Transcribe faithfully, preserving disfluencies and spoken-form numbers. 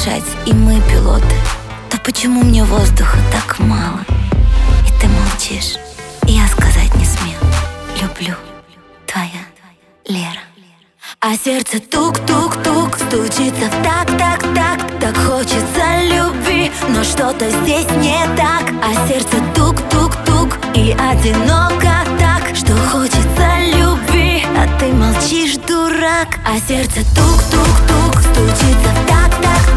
дышать, и мы пилоты. То почему мне воздуха так мало? И ты молчишь, и я сказать не смел. Люблю, твоя Лера. А сердце тук-тук-тук стучится в так-так-так. Так хочется любви, но что-то здесь не так. А сердце тук-тук-тук и одиноко так, что хочется любви, а ты молчишь, дурак. А сердце тук-тук-тук стучится в так-так-так.